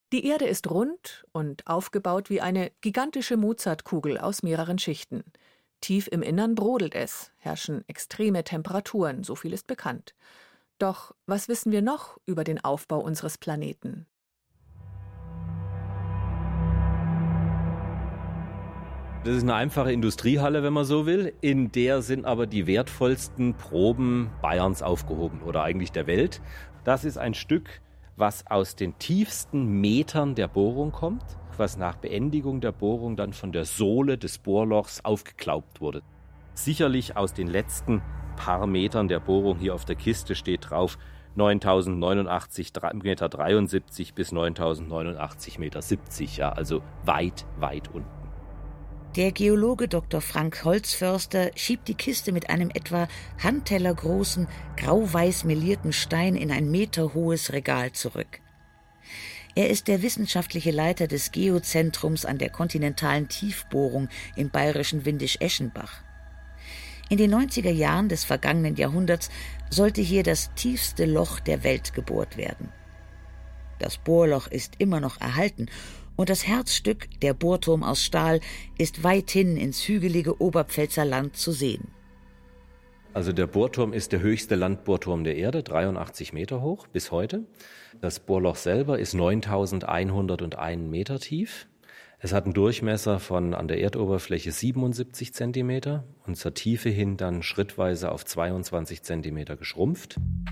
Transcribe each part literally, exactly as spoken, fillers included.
Die Erde ist rund und aufgebaut wie eine gigantische Mozartkugel aus mehreren Schichten. Tief im Innern brodelt es, herrschen extreme Temperaturen, so viel ist bekannt. Doch was wissen wir noch über den Aufbau unseres Planeten? Das ist eine einfache Industriehalle, wenn man so will. In der sind aber die wertvollsten Proben Bayerns aufgehoben oder eigentlich der Welt. Das ist ein Stück, was aus den tiefsten Metern der Bohrung kommt, was nach Beendigung der Bohrung dann von der Sohle des Bohrlochs aufgeklaubt wurde. Sicherlich aus den letzten paar Metern der Bohrung, hier auf der Kiste steht drauf, neuntausendneunundachtzig Meter dreiundsiebzig bis neuntausendneunundachtzig Meter siebzig, ja, also weit, weit unten. Der Geologe Doktor Frank Holzförster schiebt die Kiste mit einem etwa handtellergroßen, grau-weiß melierten Stein in ein meterhohes Regal zurück. Er ist der wissenschaftliche Leiter des Geozentrums an der kontinentalen Tiefbohrung im bayerischen Windisch-Eschenbach. In den neunziger Jahren des vergangenen Jahrhunderts sollte hier das tiefste Loch der Welt gebohrt werden. Das Bohrloch ist immer noch erhalten und das Herzstück, der Bohrturm aus Stahl, ist weithin ins hügelige Oberpfälzer Land zu sehen. Also der Bohrturm ist der höchste Landbohrturm der Erde, dreiundachtzig Meter hoch bis heute. Das Bohrloch selber ist neuntausendeinhunderteins Meter tief. Es hat einen Durchmesser von an der Erdoberfläche siebenundsiebzig Zentimeter und zur Tiefe hin dann schrittweise auf zweiundzwanzig Zentimeter geschrumpft.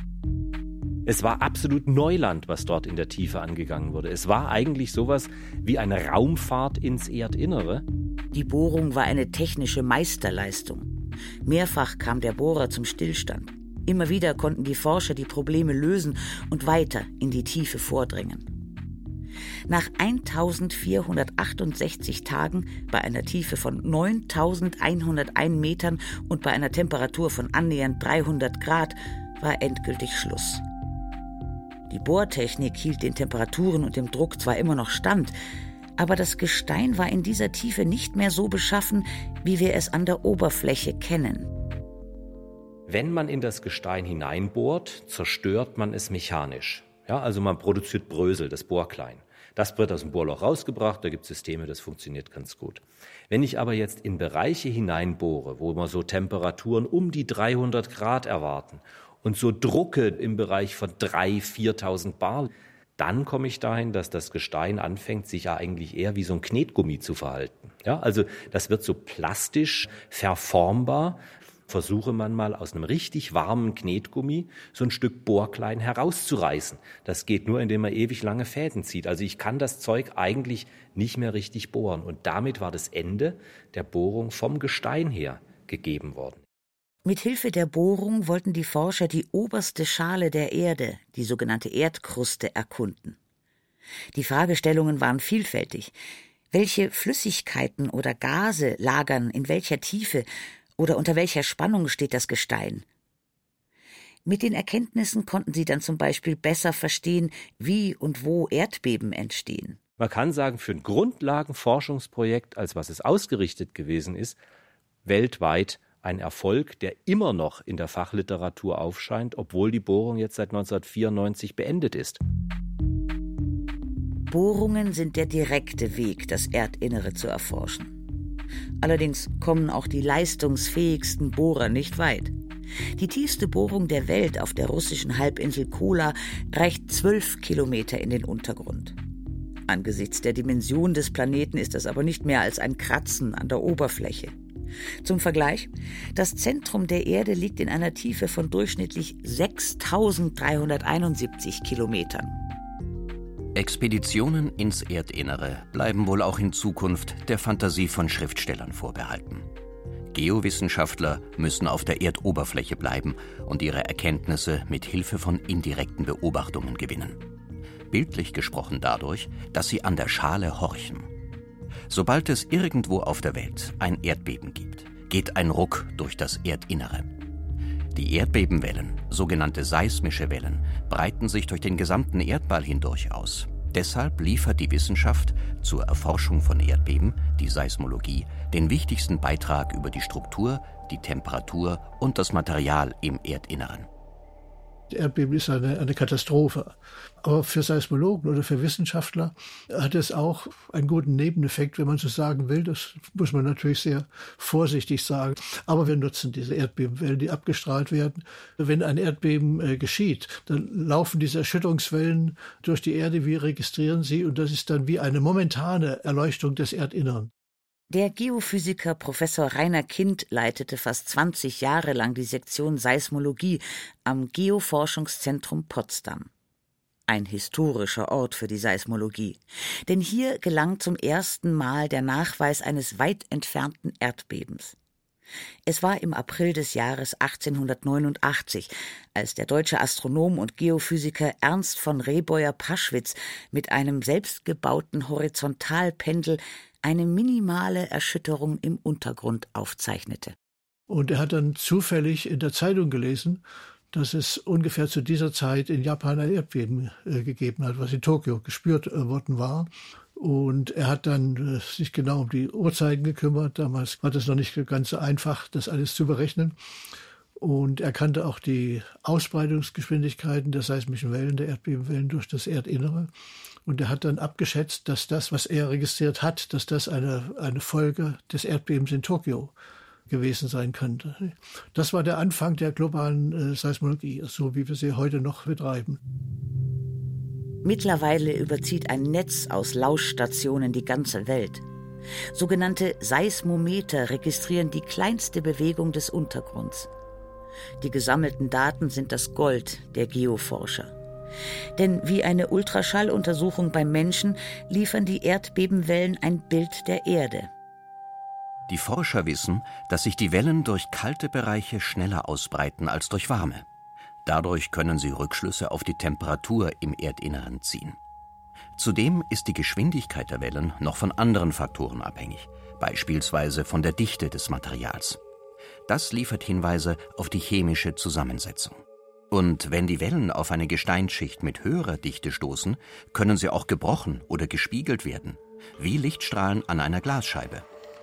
Es war absolut Neuland, was dort in der Tiefe angegangen wurde. Es war eigentlich sowas wie eine Raumfahrt ins Erdinnere. Die Bohrung war eine technische Meisterleistung. Mehrfach kam der Bohrer zum Stillstand. Immer wieder konnten die Forscher die Probleme lösen und weiter in die Tiefe vordringen. Nach eintausendvierhundertachtundsechzig Tagen, bei einer Tiefe von neuntausendeinhunderteins Metern und bei einer Temperatur von annähernd dreihundert Grad, war endgültig Schluss. Die Bohrtechnik hielt den Temperaturen und dem Druck zwar immer noch stand, aber das Gestein war in dieser Tiefe nicht mehr so beschaffen, wie wir es an der Oberfläche kennen. Wenn man in das Gestein hineinbohrt, zerstört man es mechanisch. Ja, also man produziert Brösel, das Bohrklein. Das wird aus dem Bohrloch rausgebracht, da gibt es Systeme, das funktioniert ganz gut. Wenn ich aber jetzt in Bereiche hineinbohre, wo wir so Temperaturen um die dreihundert Grad erwarten und so Drucke im Bereich von dreitausend, viertausend Bar, dann komme ich dahin, dass das Gestein anfängt, sich ja eigentlich eher wie so ein Knetgummi zu verhalten. Ja, also das wird so plastisch verformbar. Versuche man mal aus einem richtig warmen Knetgummi so ein Stück Bohrklein herauszureißen. Das geht nur, indem man ewig lange Fäden zieht. Also ich kann das Zeug eigentlich nicht mehr richtig bohren. Und damit war das Ende der Bohrung vom Gestein her gegeben worden. Mit Hilfe der Bohrung wollten die Forscher die oberste Schale der Erde, die sogenannte Erdkruste, erkunden. Die Fragestellungen waren vielfältig. Welche Flüssigkeiten oder Gase lagern in welcher Tiefe oder unter welcher Spannung steht das Gestein? Mit den Erkenntnissen konnten sie dann zum Beispiel besser verstehen, wie und wo Erdbeben entstehen. Man kann sagen, für ein Grundlagenforschungsprojekt, als was es ausgerichtet gewesen ist, weltweit ein Erfolg, der immer noch in der Fachliteratur aufscheint, obwohl die Bohrung jetzt seit neunzehnhundertvierundneunzig beendet ist. Bohrungen sind der direkte Weg, das Erdinnere zu erforschen. Allerdings kommen auch die leistungsfähigsten Bohrer nicht weit. Die tiefste Bohrung der Welt auf der russischen Halbinsel Kola reicht zwölf Kilometer in den Untergrund. Angesichts der Dimension des Planeten ist das aber nicht mehr als ein Kratzen an der Oberfläche. Zum Vergleich, das Zentrum der Erde liegt in einer Tiefe von durchschnittlich sechstausenddreihunderteinundsiebzig Kilometern. Expeditionen ins Erdinnere bleiben wohl auch in Zukunft der Fantasie von Schriftstellern vorbehalten. Geowissenschaftler müssen auf der Erdoberfläche bleiben und ihre Erkenntnisse mit Hilfe von indirekten Beobachtungen gewinnen. Bildlich gesprochen dadurch, dass sie an der Schale horchen. Sobald es irgendwo auf der Welt ein Erdbeben gibt, geht ein Ruck durch das Erdinnere. Die Erdbebenwellen, sogenannte seismische Wellen, breiten sich durch den gesamten Erdball hindurch aus. Deshalb liefert die Wissenschaft zur Erforschung von Erdbeben, die Seismologie, den wichtigsten Beitrag über die Struktur, die Temperatur und das Material im Erdinneren. Erdbeben ist eine, eine Katastrophe. Aber für Seismologen oder für Wissenschaftler hat es auch einen guten Nebeneffekt, wenn man so sagen will. Das muss man natürlich sehr vorsichtig sagen. Aber wir nutzen diese Erdbebenwellen, die abgestrahlt werden. Wenn ein Erdbeben äh, geschieht, dann laufen diese Erschütterungswellen durch die Erde, wir registrieren sie und das ist dann wie eine momentane Erleuchtung des Erdinnern. Der Geophysiker Professor Rainer Kind leitete fast zwanzig Jahre lang die Sektion Seismologie am Geoforschungszentrum Potsdam. Ein historischer Ort für die Seismologie. Denn hier gelang zum ersten Mal der Nachweis eines weit entfernten Erdbebens. Es war im April des Jahres achtzehnhundertneunundachtzig, als der deutsche Astronom und Geophysiker Ernst von Rehboyer-Paschwitz mit einem selbstgebauten Horizontalpendel eine minimale Erschütterung im Untergrund aufzeichnete. Und er hat dann zufällig in der Zeitung gelesen, dass es ungefähr zu dieser Zeit in Japan ein Erdbeben äh, gegeben hat, was in Tokio gespürt äh, worden war. Und er hat dann äh, sich genau um die Uhrzeiten gekümmert. Damals war das noch nicht ganz so einfach, das alles zu berechnen. Und er kannte auch die Ausbreitungsgeschwindigkeiten der seismischen Wellen, der Erdbebenwellen durch das Erdinnere. Und er hat dann abgeschätzt, dass das, was er registriert hat, dass das eine, eine Folge des Erdbebens in Tokio gewesen sein könnte. Das war der Anfang der globalen äh, Seismologie, so wie wir sie heute noch betreiben. Mittlerweile überzieht ein Netz aus Lauschstationen die ganze Welt. Sogenannte Seismometer registrieren die kleinste Bewegung des Untergrunds. Die gesammelten Daten sind das Gold der Geoforscher. Denn wie eine Ultraschalluntersuchung beim Menschen liefern die Erdbebenwellen ein Bild der Erde. Die Forscher wissen, dass sich die Wellen durch kalte Bereiche schneller ausbreiten als durch warme. Dadurch können sie Rückschlüsse auf die Temperatur im Erdinneren ziehen. Zudem ist die Geschwindigkeit der Wellen noch von anderen Faktoren abhängig, beispielsweise von der Dichte des Materials. Das liefert Hinweise auf die chemische Zusammensetzung. Und wenn die Wellen auf eine Gesteinsschicht mit höherer Dichte stoßen, können sie auch gebrochen oder gespiegelt werden, wie Lichtstrahlen an einer Glasscheibe.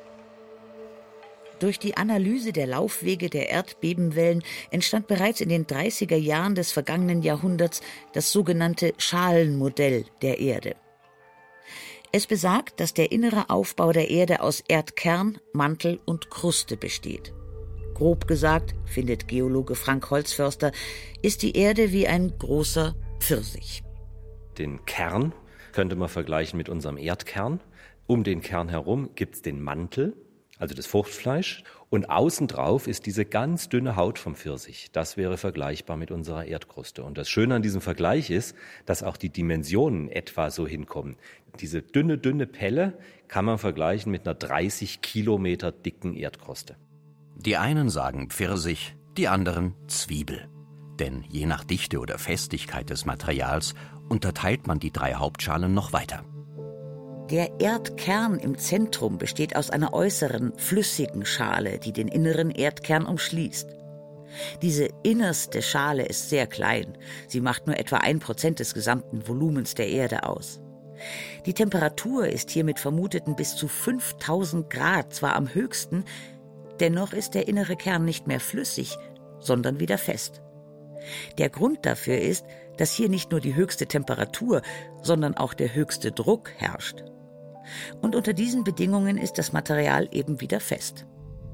Durch die Analyse der Laufwege der Erdbebenwellen entstand bereits in den dreißiger Jahren des vergangenen Jahrhunderts das sogenannte Schalenmodell der Erde. Es besagt, dass der innere Aufbau der Erde aus Erdkern, Mantel und Kruste besteht. Grob gesagt, findet Geologe Frank Holzförster, ist die Erde wie ein großer Pfirsich. Den Kern könnte man vergleichen mit unserem Erdkern. Um den Kern herum gibt es den Mantel, also das Fruchtfleisch, und außen drauf ist diese ganz dünne Haut vom Pfirsich. Das wäre vergleichbar mit unserer Erdkruste. Und das Schöne an diesem Vergleich ist, dass auch die Dimensionen etwa so hinkommen. Diese dünne, dünne Pelle kann man vergleichen mit einer dreißig Kilometer dicken Erdkruste. Die einen sagen Pfirsich, die anderen Zwiebel. Denn je nach Dichte oder Festigkeit des Materials unterteilt man die drei Hauptschalen noch weiter. Der Erdkern im Zentrum besteht aus einer äußeren, flüssigen Schale, die den inneren Erdkern umschließt. Diese innerste Schale ist sehr klein. Sie macht nur etwa ein Prozent des gesamten Volumens der Erde aus. Die Temperatur ist hier mit vermuteten bis zu fünftausend Grad zwar am höchsten, dennoch ist der innere Kern nicht mehr flüssig, sondern wieder fest. Der Grund dafür ist, dass hier nicht nur die höchste Temperatur, sondern auch der höchste Druck herrscht. Und unter diesen Bedingungen ist das Material eben wieder fest.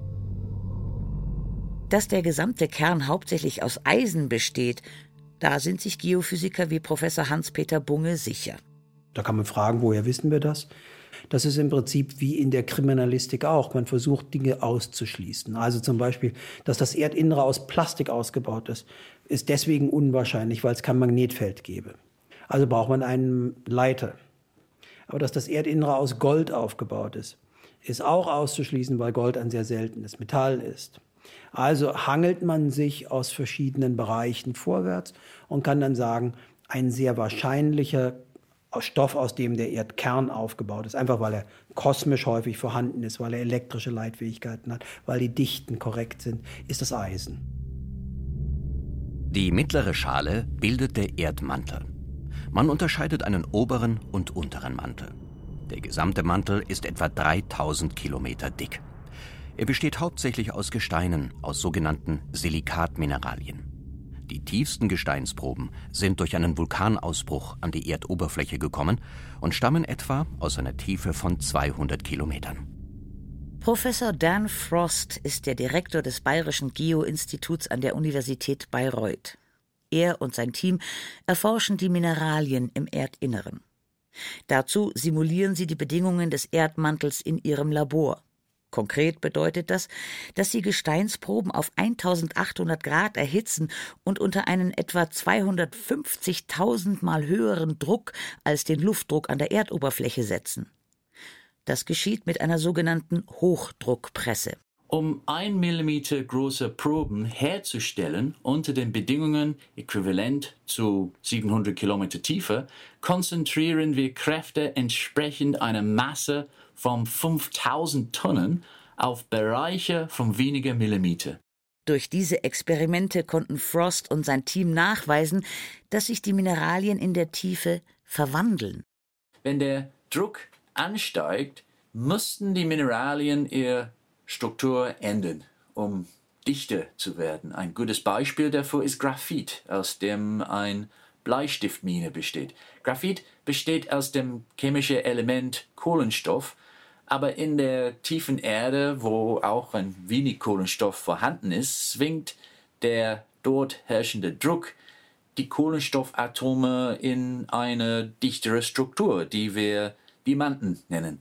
Dass der gesamte Kern hauptsächlich aus Eisen besteht, da sind sich Geophysiker wie Professor Hans-Peter Bunge sicher. Da kann man fragen, woher wissen wir das? Das ist im Prinzip wie in der Kriminalistik auch. Man versucht, Dinge auszuschließen. Also zum Beispiel, dass das Erdinnere aus Plastik ausgebaut ist, ist deswegen unwahrscheinlich, weil es kein Magnetfeld gäbe. Also braucht man einen Leiter. Aber dass das Erdinnere aus Gold aufgebaut ist, ist auch auszuschließen, weil Gold ein sehr seltenes Metall ist. Also hangelt man sich aus verschiedenen Bereichen vorwärts und kann dann sagen, ein sehr wahrscheinlicher Stoff, aus dem der Erdkern aufgebaut ist, einfach weil er kosmisch häufig vorhanden ist, weil er elektrische Leitfähigkeiten hat, weil die Dichten korrekt sind, ist das Eisen. Die mittlere Schale bildet der Erdmantel. Man unterscheidet einen oberen und unteren Mantel. Der gesamte Mantel ist etwa dreitausend Kilometer dick. Er besteht hauptsächlich aus Gesteinen, aus sogenannten Silikatmineralien. Die tiefsten Gesteinsproben sind durch einen Vulkanausbruch an die Erdoberfläche gekommen und stammen etwa aus einer Tiefe von zweihundert Kilometern. Professor Dan Frost ist der Direktor des Bayerischen Geo-Instituts an der Universität Bayreuth. Er und sein Team erforschen die Mineralien im Erdinneren. Dazu simulieren sie die Bedingungen des Erdmantels in ihrem Labor. Konkret bedeutet das, dass sie Gesteinsproben auf eintausendachthundert Grad erhitzen und unter einen etwa zweihundertfünfzigtausend Mal höheren Druck als den Luftdruck an der Erdoberfläche setzen. Das geschieht mit einer sogenannten Hochdruckpresse. Um ein Millimeter große Proben herzustellen unter den Bedingungen äquivalent zu siebenhundert Kilometer Tiefe, konzentrieren wir Kräfte entsprechend einer Masse von fünftausend Tonnen auf Bereiche von weniger Millimeter. Durch diese Experimente konnten Frost und sein Team nachweisen, dass sich die Mineralien in der Tiefe verwandeln. Wenn der Druck ansteigt, müssten die Mineralien ihre Struktur ändern, um dichter zu werden. Ein gutes Beispiel dafür ist Graphit, aus dem ein Bleistiftmine besteht. Graphit besteht aus dem chemischen Element Kohlenstoff, aber in der tiefen Erde, wo auch ein wenig Kohlenstoff vorhanden ist, zwingt der dort herrschende Druck die Kohlenstoffatome in eine dichtere Struktur, die wir Diamanten nennen.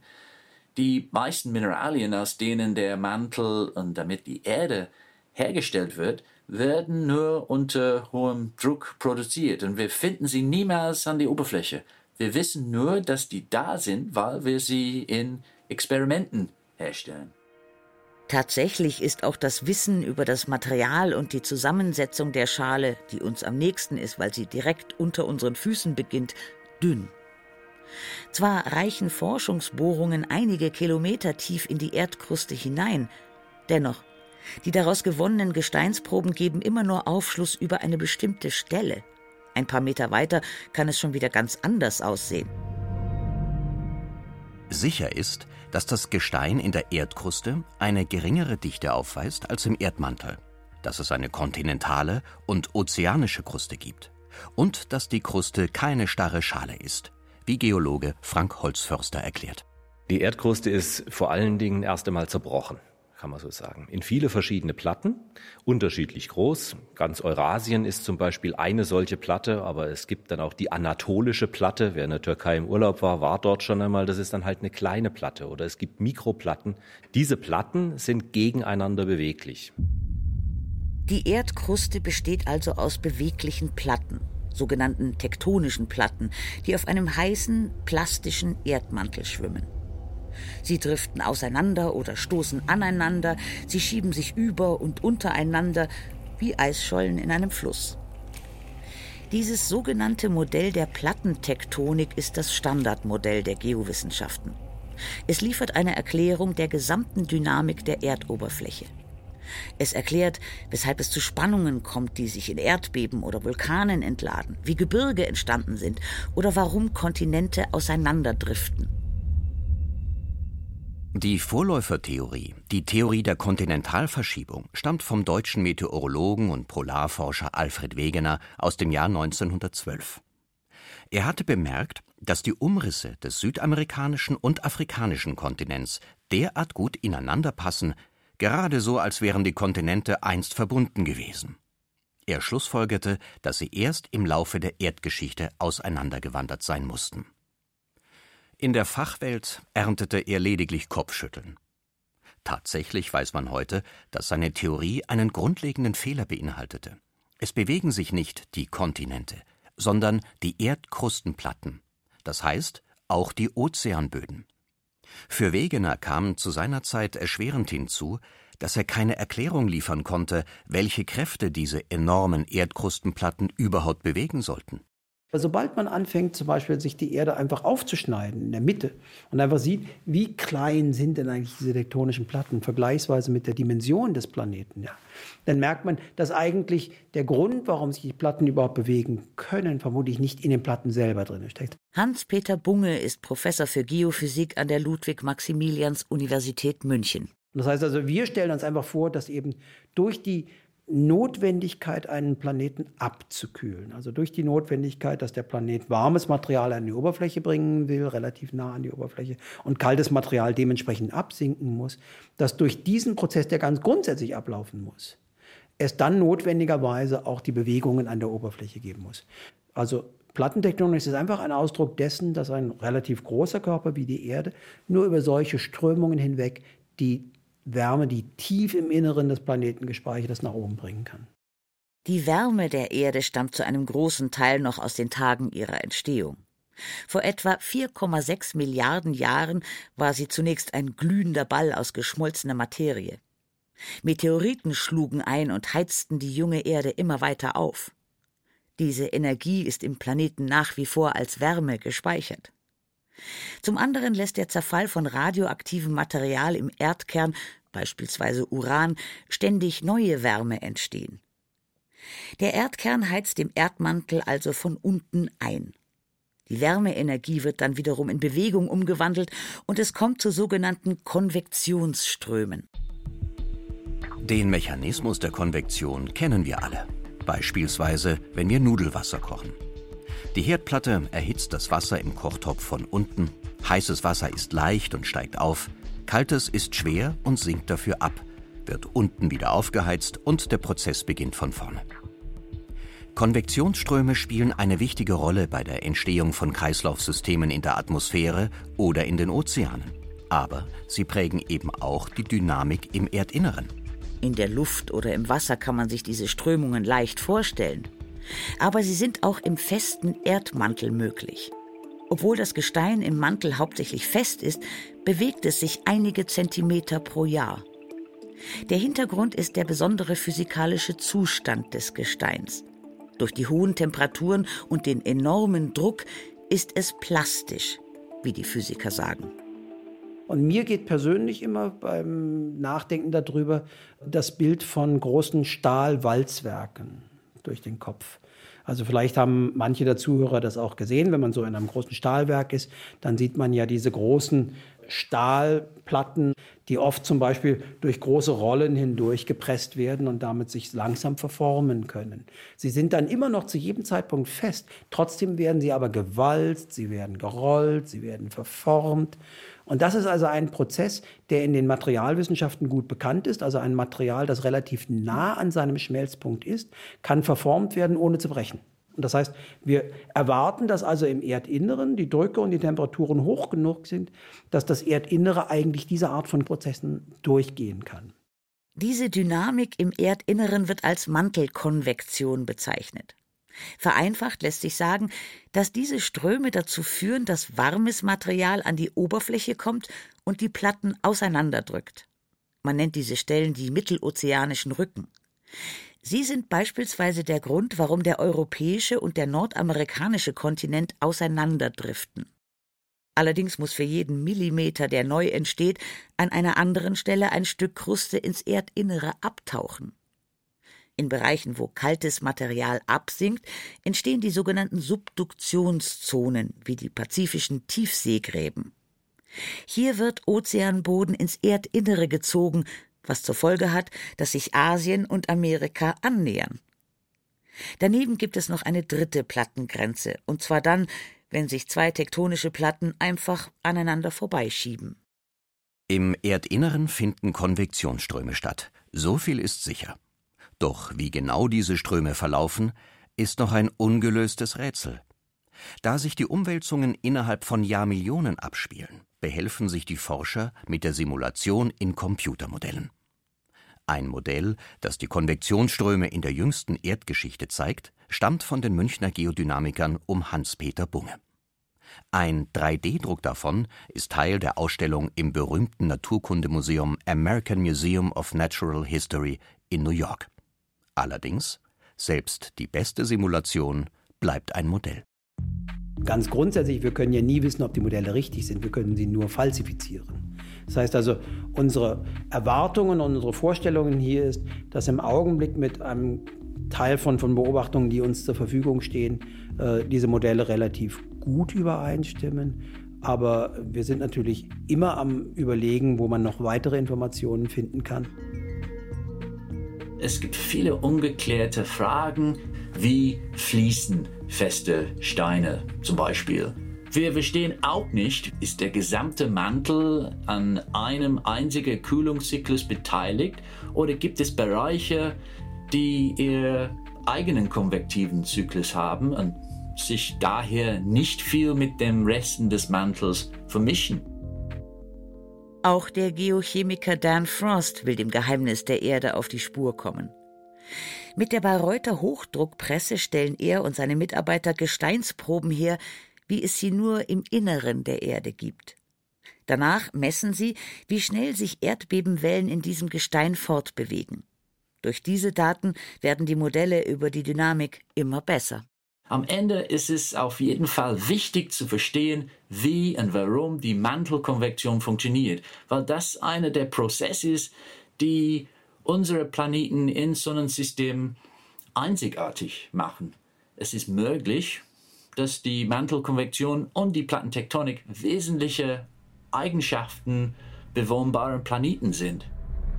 Die meisten Mineralien, aus denen der Mantel und damit die Erde hergestellt wird, werden nur unter hohem Druck produziert und wir finden sie niemals an die Oberfläche. Wir wissen nur, dass die da sind, weil wir sie in Experimenten herstellen. Tatsächlich ist auch das Wissen über das Material und die Zusammensetzung der Schale, die uns am nächsten ist, weil sie direkt unter unseren Füßen beginnt, dünn. Zwar reichen Forschungsbohrungen einige Kilometer tief in die Erdkruste hinein, dennoch, die daraus gewonnenen Gesteinsproben geben immer nur Aufschluss über eine bestimmte Stelle. Ein paar Meter weiter kann es schon wieder ganz anders aussehen. Sicher ist, dass das Gestein in der Erdkruste eine geringere Dichte aufweist als im Erdmantel, dass es eine kontinentale und ozeanische Kruste gibt und dass die Kruste keine starre Schale ist, wie Geologe Frank Holzförster erklärt. Die Erdkruste ist vor allen Dingen erst einmal zerbrochen, kann man so sagen, in viele verschiedene Platten, unterschiedlich groß. Ganz Eurasien ist zum Beispiel eine solche Platte, aber es gibt dann auch die anatolische Platte. Wer in der Türkei im Urlaub war, war dort schon einmal. Das ist dann halt eine kleine Platte oder es gibt Mikroplatten. Diese Platten sind gegeneinander beweglich. Die Erdkruste besteht also aus beweglichen Platten, sogenannten tektonischen Platten, die auf einem heißen, plastischen Erdmantel schwimmen. Sie driften auseinander oder stoßen aneinander, sie schieben sich über und untereinander wie Eisschollen in einem Fluss. Dieses sogenannte Modell der Plattentektonik ist das Standardmodell der Geowissenschaften. Es liefert eine Erklärung der gesamten Dynamik der Erdoberfläche. Es erklärt, weshalb es zu Spannungen kommt, die sich in Erdbeben oder Vulkanen entladen, wie Gebirge entstanden sind oder warum Kontinente auseinanderdriften. Die Vorläufertheorie, die Theorie der Kontinentalverschiebung, stammt vom deutschen Meteorologen und Polarforscher Alfred Wegener aus dem Jahr neunzehnhundertzwölf. Er hatte bemerkt, dass die Umrisse des südamerikanischen und afrikanischen Kontinents derart gut ineinander passen, gerade so, als wären die Kontinente einst verbunden gewesen. Er schlussfolgerte, dass sie erst im Laufe der Erdgeschichte auseinandergewandert sein mussten. In der Fachwelt erntete er lediglich Kopfschütteln. Tatsächlich weiß man heute, dass seine Theorie einen grundlegenden Fehler beinhaltete. Es bewegen sich nicht die Kontinente, sondern die Erdkrustenplatten, das heißt auch die Ozeanböden. Für Wegener kam zu seiner Zeit erschwerend hinzu, dass er keine Erklärung liefern konnte, welche Kräfte diese enormen Erdkrustenplatten überhaupt bewegen sollten. Sobald man anfängt, zum Beispiel sich die Erde einfach aufzuschneiden in der Mitte und einfach sieht, wie klein sind denn eigentlich diese tektonischen Platten vergleichsweise mit der Dimension des Planeten, ja, dann merkt man, dass eigentlich der Grund, warum sich die Platten überhaupt bewegen können, vermutlich nicht in den Platten selber drin steckt. Hans-Peter Bunge ist Professor für Geophysik an der Ludwig-Maximilians-Universität München. Das heißt also, wir stellen uns einfach vor, dass eben durch die Notwendigkeit, einen Planeten abzukühlen. Also durch die Notwendigkeit, dass der Planet warmes Material an die Oberfläche bringen will, relativ nah an die Oberfläche, und kaltes Material dementsprechend absinken muss, dass durch diesen Prozess, der ganz grundsätzlich ablaufen muss, es dann notwendigerweise auch die Bewegungen an der Oberfläche geben muss. Also Plattentektonik ist einfach ein Ausdruck dessen, dass ein relativ großer Körper wie die Erde nur über solche Strömungen hinweg die Wärme, die tief im Inneren des Planeten gespeichert ist, nach oben bringen kann. Die Wärme der Erde stammt zu einem großen Teil noch aus den Tagen ihrer Entstehung. Vor etwa vier Komma sechs Milliarden Jahren war sie zunächst ein glühender Ball aus geschmolzener Materie. Meteoriten schlugen ein und heizten die junge Erde immer weiter auf. Diese Energie ist im Planeten nach wie vor als Wärme gespeichert. Zum anderen lässt der Zerfall von radioaktivem Material im Erdkern, beispielsweise Uran, ständig neue Wärme entstehen. Der Erdkern heizt im Erdmantel also von unten ein. Die Wärmeenergie wird dann wiederum in Bewegung umgewandelt und es kommt zu sogenannten Konvektionsströmen. Den Mechanismus der Konvektion kennen wir alle. Beispielsweise, wenn wir Nudelwasser kochen. Die Herdplatte erhitzt das Wasser im Kochtopf von unten, heißes Wasser ist leicht und steigt auf, kaltes ist schwer und sinkt dafür ab, wird unten wieder aufgeheizt und der Prozess beginnt von vorne. Konvektionsströme spielen eine wichtige Rolle bei der Entstehung von Kreislaufsystemen in der Atmosphäre oder in den Ozeanen. Aber sie prägen eben auch die Dynamik im Erdinneren. In der Luft oder im Wasser kann man sich diese Strömungen leicht vorstellen. Aber sie sind auch im festen Erdmantel möglich. Obwohl das Gestein im Mantel hauptsächlich fest ist, bewegt es sich einige Zentimeter pro Jahr. Der Hintergrund ist der besondere physikalische Zustand des Gesteins. Durch die hohen Temperaturen und den enormen Druck ist es plastisch, wie die Physiker sagen. Und mir geht persönlich immer beim Nachdenken darüber das Bild von großen Stahlwalzwerken durch den Kopf. Also vielleicht haben manche der Zuhörer das auch gesehen, wenn man so in einem großen Stahlwerk ist, dann sieht man ja diese großen Stahlplatten, die oft zum Beispiel durch große Rollen hindurch gepresst werden und damit sich langsam verformen können. Sie sind dann immer noch zu jedem Zeitpunkt fest, trotzdem werden sie aber gewalzt, sie werden gerollt, sie werden verformt. Und das ist also ein Prozess, der in den Materialwissenschaften gut bekannt ist. Also ein Material, das relativ nah an seinem Schmelzpunkt ist, kann verformt werden, ohne zu brechen. Und das heißt, wir erwarten, dass also im Erdinneren die Drücke und die Temperaturen hoch genug sind, dass das Erdinnere eigentlich diese Art von Prozessen durchgehen kann. Diese Dynamik im Erdinneren wird als Mantelkonvektion bezeichnet. Vereinfacht lässt sich sagen, dass diese Ströme dazu führen, dass warmes Material an die Oberfläche kommt und die Platten auseinanderdrückt. Man nennt diese Stellen die mittelozeanischen Rücken. Sie sind beispielsweise der Grund, warum der europäische und der nordamerikanische Kontinent auseinanderdriften. Allerdings muss für jeden Millimeter, der neu entsteht, an einer anderen Stelle ein Stück Kruste ins Erdinnere abtauchen. In Bereichen, wo kaltes Material absinkt, entstehen die sogenannten Subduktionszonen, wie die pazifischen Tiefseegräben. Hier wird Ozeanboden ins Erdinnere gezogen, was zur Folge hat, dass sich Asien und Amerika annähern. Daneben gibt es noch eine dritte Plattengrenze, und zwar dann, wenn sich zwei tektonische Platten einfach aneinander vorbeischieben. Im Erdinneren finden Konvektionsströme statt. So viel ist sicher. Doch wie genau diese Ströme verlaufen, ist noch ein ungelöstes Rätsel. Da sich die Umwälzungen innerhalb von Jahrmillionen abspielen, behelfen sich die Forscher mit der Simulation in Computermodellen. Ein Modell, das die Konvektionsströme in der jüngsten Erdgeschichte zeigt, stammt von den Münchner Geodynamikern um Hans-Peter Bunge. Ein drei D Druck davon ist Teil der Ausstellung im berühmten Naturkundemuseum American Museum of Natural History in New York. Allerdings, selbst die beste Simulation bleibt ein Modell. Ganz grundsätzlich, wir können ja nie wissen, ob die Modelle richtig sind. Wir können sie nur falsifizieren. Das heißt also, unsere Erwartungen und unsere Vorstellungen hier ist, dass im Augenblick mit einem Teil von, von Beobachtungen, die uns zur Verfügung stehen, äh, diese Modelle relativ gut übereinstimmen. Aber wir sind natürlich immer am Überlegen, wo man noch weitere Informationen finden kann. Es gibt viele ungeklärte Fragen, wie fließen feste Steine zum Beispiel. Wir verstehen auch nicht, ist der gesamte Mantel an einem einzigen Kühlungszyklus beteiligt oder gibt es Bereiche, die ihren eigenen konvektiven Zyklus haben und sich daher nicht viel mit den Resten des Mantels vermischen. Auch der Geochemiker Dan Frost will dem Geheimnis der Erde auf die Spur kommen. Mit der Bayreuther Hochdruckpresse stellen er und seine Mitarbeiter Gesteinsproben her, wie es sie nur im Inneren der Erde gibt. Danach messen sie, wie schnell sich Erdbebenwellen in diesem Gestein fortbewegen. Durch diese Daten werden die Modelle über die Dynamik immer besser. Am Ende ist es auf jeden Fall wichtig zu verstehen, wie und warum die Mantelkonvektion funktioniert, weil das einer der Prozesse ist, die unsere Planeten im Sonnensystem einzigartig machen. Es ist möglich, dass die Mantelkonvektion und die Plattentektonik wesentliche Eigenschaften bewohnbarer Planeten sind.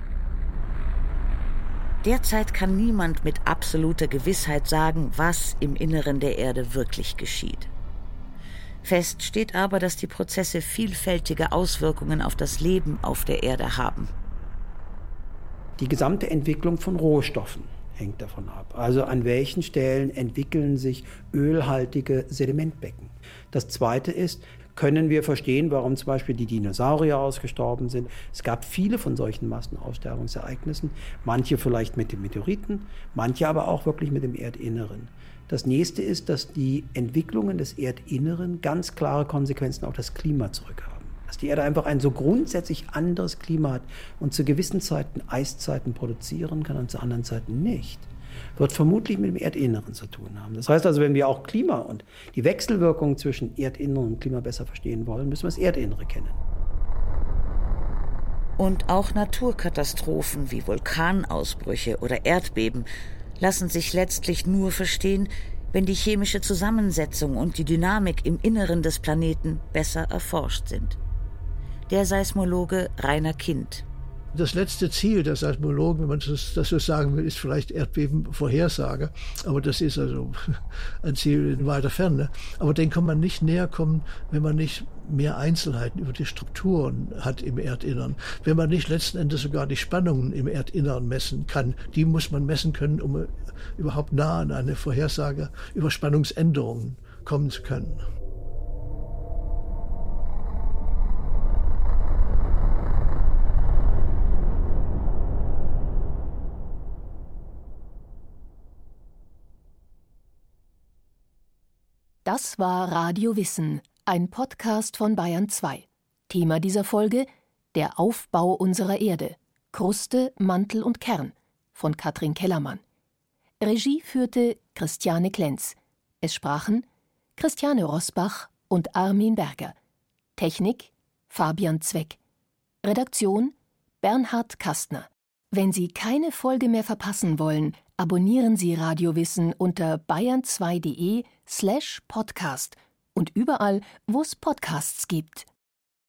Derzeit kann niemand mit absoluter Gewissheit sagen, was im Inneren der Erde wirklich geschieht. Fest steht aber, dass die Prozesse vielfältige Auswirkungen auf das Leben auf der Erde haben. Die gesamte Entwicklung von Rohstoffen hängt davon ab. Also an welchen Stellen entwickeln sich ölhaltige Sedimentbecken. Das Zweite ist, können wir verstehen, warum zum Beispiel die Dinosaurier ausgestorben sind. Es gab viele von solchen Massenaussterbungsereignissen, manche vielleicht mit den Meteoriten, manche aber auch wirklich mit dem Erdinneren. Das Nächste ist, dass die Entwicklungen des Erdinneren ganz klare Konsequenzen auf das Klima zurückhaben. Dass die Erde einfach ein so grundsätzlich anderes Klima hat und zu gewissen Zeiten Eiszeiten produzieren kann und zu anderen Zeiten nicht, wird vermutlich mit dem Erdinneren zu tun haben. Das heißt also, wenn wir auch Klima und die Wechselwirkung zwischen Erdinneren und Klima besser verstehen wollen, müssen wir das Erdinnere kennen. Und auch Naturkatastrophen wie Vulkanausbrüche oder Erdbeben lassen sich letztlich nur verstehen, wenn die chemische Zusammensetzung und die Dynamik im Inneren des Planeten besser erforscht sind. Der Seismologe Rainer Kind. Das letzte Ziel der Seismologen, wenn man das, das so sagen will, ist vielleicht Erdbebenvorhersage. Aber das ist also ein Ziel in weiter Ferne. Aber dem kann man nicht näher kommen, wenn man nicht mehr Einzelheiten über die Strukturen hat im Erdinnern. Wenn man nicht letzten Endes sogar die Spannungen im Erdinnern messen kann. Die muss man messen können, um überhaupt nah an eine Vorhersage über Spannungsänderungen kommen zu können. Das war Radio Wissen, ein Podcast von Bayern zwei. Thema dieser Folge: Der Aufbau unserer Erde. Kruste, Mantel und Kern von Katrin Kellermann. Regie führte Christiane Klenz. Es sprachen Christiane Rosbach und Armin Berger. Technik Fabian Zweck. Redaktion Bernhard Kastner. Wenn Sie keine Folge mehr verpassen wollen, abonnieren Sie Radio Wissen unter bayern zwei punkt de slash podcast und überall, wo es Podcasts gibt.